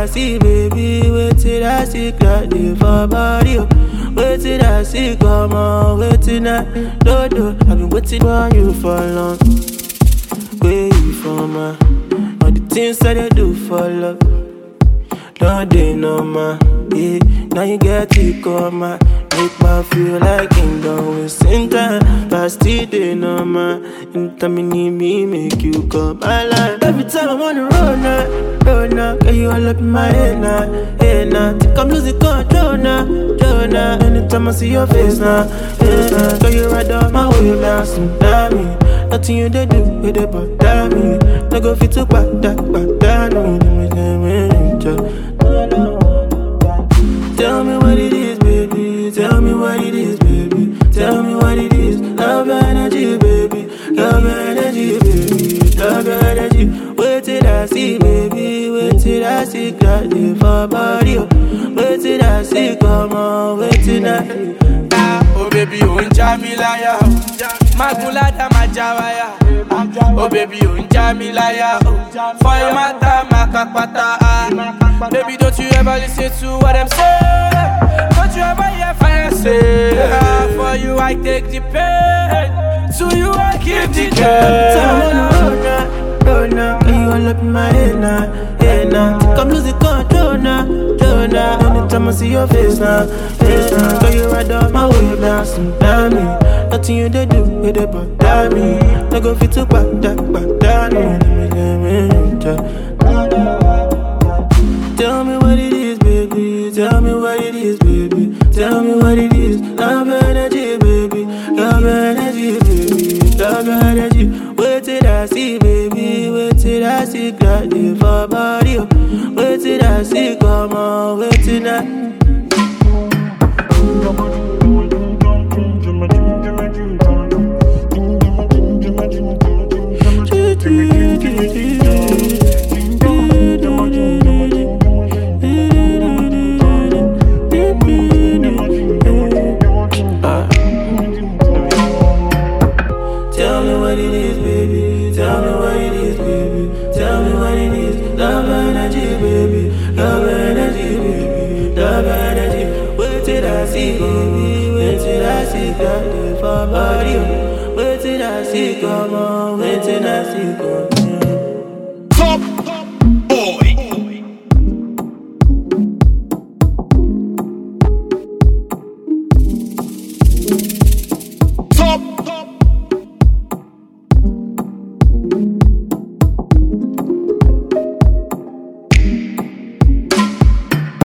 see, baby? Wait till I see cloudy for body. Wait till I see, come on, wait till I do. I've been waiting for you for long. Wait for my, all the things that I do for love. Don't they know my, yeah. Now you get to come my, make me feel like kingdom with same time. But still they know my, anytime you need me, make you come my life. Every time I'm on the road now, girl you all up in my head now, think I'm losing control now. Anytime I see your face now, girl you right down my way now, tsunami. Nothing you they do, with it bother me. No go fit to back that Tell me what it is, baby. Tell me what it is, baby. Tell me what it is. Love energy, baby. Love energy, baby. Love energy. Wait till I see, baby. Wait till I see cloudy for body. Wait till I see, come on. Wait till I oh baby, unja mi laya. Makulada majawaya. Oh baby, unja mi laya. For your mata makapata. Baby, don't you ever listen to what I'm saying? Don't you ever hear fire say? For you I take the pain. To you I give the care. Road now, girl you all up in my head now. Think I'm losing control now. Anytime I see your face now, girl you right down my way now, tsunami. Nothing you they do, with it bother me. No go fit to back down. Tell me what it is, baby. Tell me what it is, baby. Tell me what it is. Love energy, baby. Love energy, baby. Love energy. Wait till I see, baby. Wait till I see cloudy for body. Wait till I see, come on. Wait till I Tell me what it is, baby. Tell me what it is, baby. Tell me what it is. Love energy, baby. Love energy, baby. Love energy. Wait till I see, baby. Wait till I see cloudy for body. Wait till I see, come on. Wait till I see, come on.